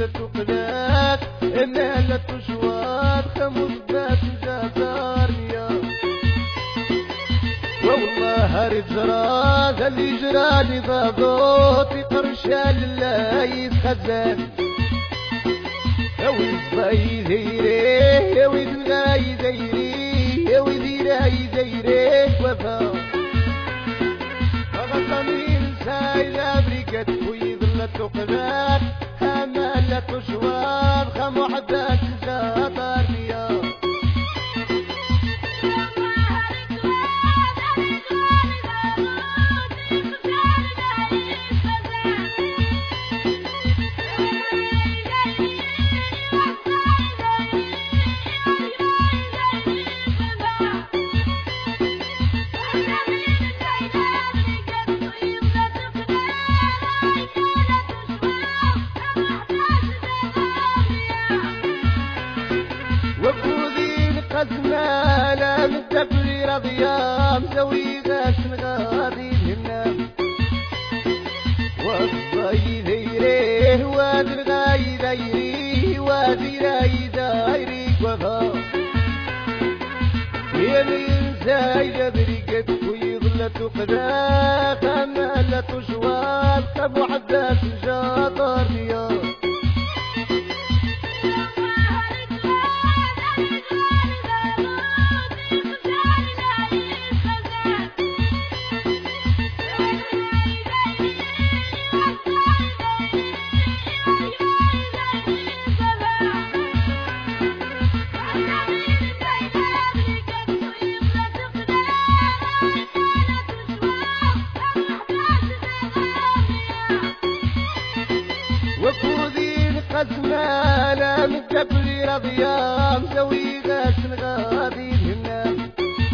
تقلاك إنها لا تشوار خمس بات جاتارنيا والله رجرا اللي جرالي ضاغوطي قرشان الله يتخزن يا ويد الضي ديريه يا ويد الغاي ديريه يا ويد الغاي ديريك وفا غطمين سايلة بريكت ويد لا تقلاك أما لا تشوار خم وحدات جاتارنيا قسمة لا متكلي رضيا مسوي غاش غادي الهنام والضي ديريه واد الغاي ديريه وادي راي دايريك وفا يمين زايدة بريقت ويغلى تقدا خما لا تشوال كم حداث جاطر ديار قسمة لا متكلي رضيا مسوي غاش غادي الهنام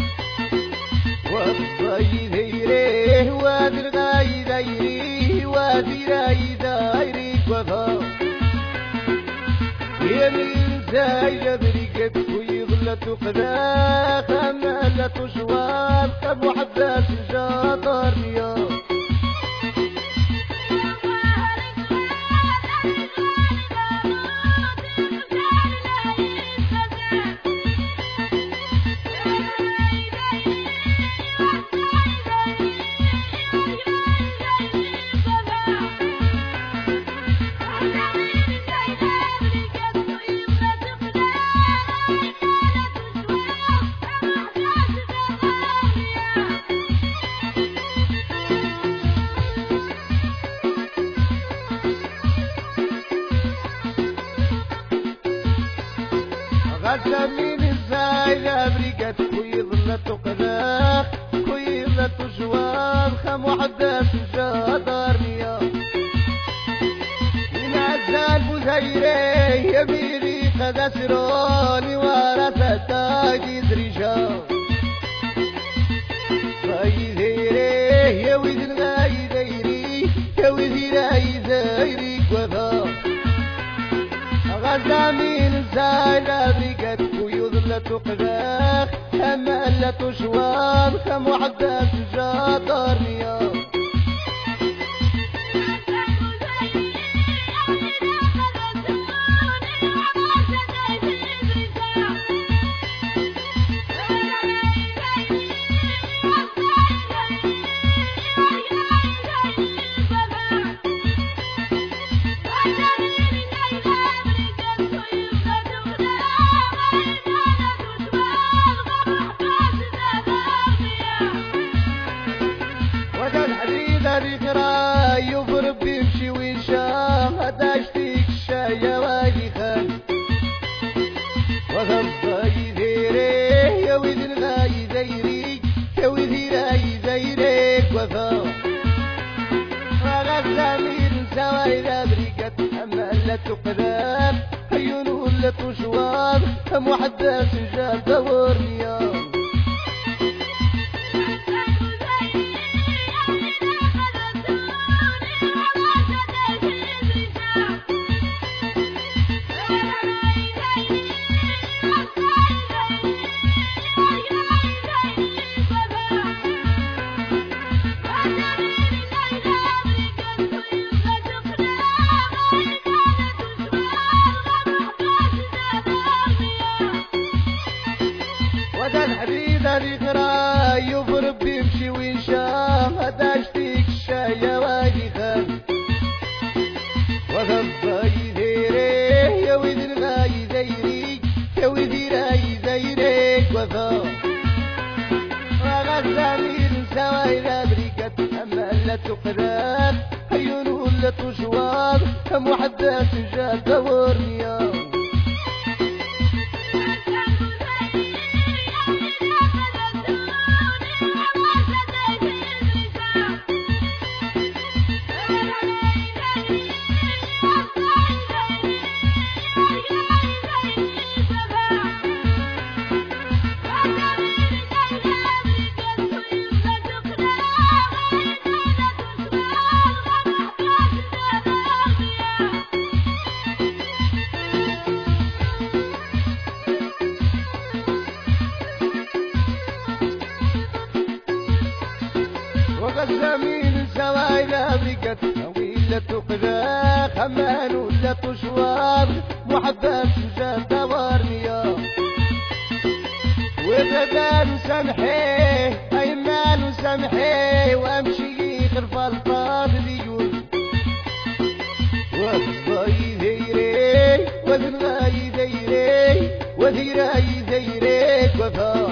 والضي ديريه وادي الغاي ديريه وادي راي دايريك وفا يمين زايدة بريقت ويغلى تقدا خما لا تشوال كم وحدات جاطرنيا غسمين الزايدة بريقت ويظل تقلاخ ويظل تجوار خم وحدات جادرنيا من عزال بوزيري يميري قد أسروني ورثة تاجي دريجا غايديري يا ويد الغايديري يا ويد الغايديريك وفا غزامين الزايدة بريقت ويظل تقلاخ أما لا تشوار كم وحدات جاطرنيا ريقرا يضرب بيمشي ويشام هداشتيك الشاية واجي خان وغضي ديريه يا ويد الغاي ديريك يا ويد الغاي ديريك وفا وغزامين سوايدا بريقت أما لا تقدام عيونه لا تشوار أم وحدة سجاد دورنيا لا تقرب عيون ولا تشواط محدث جاب دورني وغزامين سوايلا بقت ويلا تقذا خمان ولا تشوار محبات جاب دورني وبدال سمحيه ايمان سمحيه وامشي خلف الفاض ديون وغزاي ذيري وذنغاي ذيري وذيراي ذيريك وفا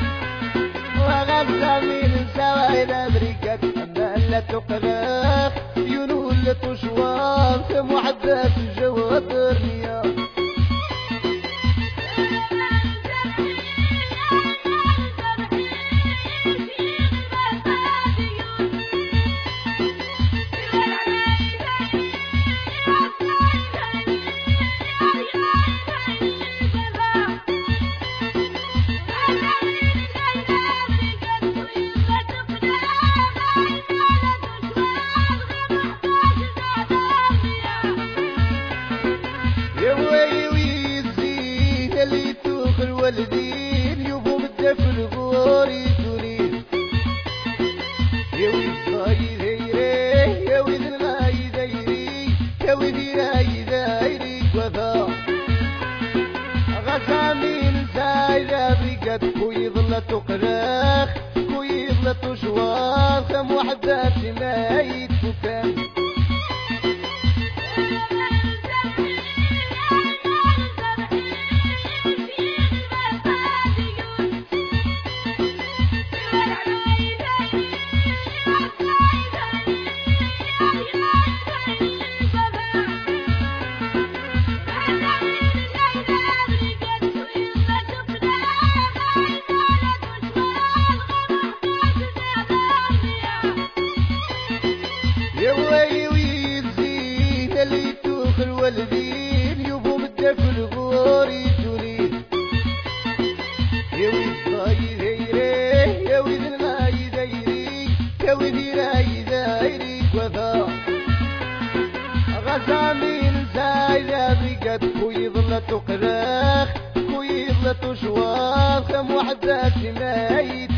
وغزامين سوايلا بريكات أما لا تقلق ينول لا تشواط محدث جواب الرياض الوالدين يبو مدفن غوري تونين يا ويد غاي ذيري يا ويد الغاي ذيري يا ويد راي ذيري وفا غزامين زايدة بقت كوي ظلة تقرخ كوي ظلة تشواخ محدث ما يتفكان الوالدين يبو مدفن غوري تونين يا ويد غاي ذيري يا ويد الغاي ذيري يا ويد راي ذيري وفا غزامين زايدة بقت كوي ظلة تقرخ كوي ظلة تشواخ محدث ما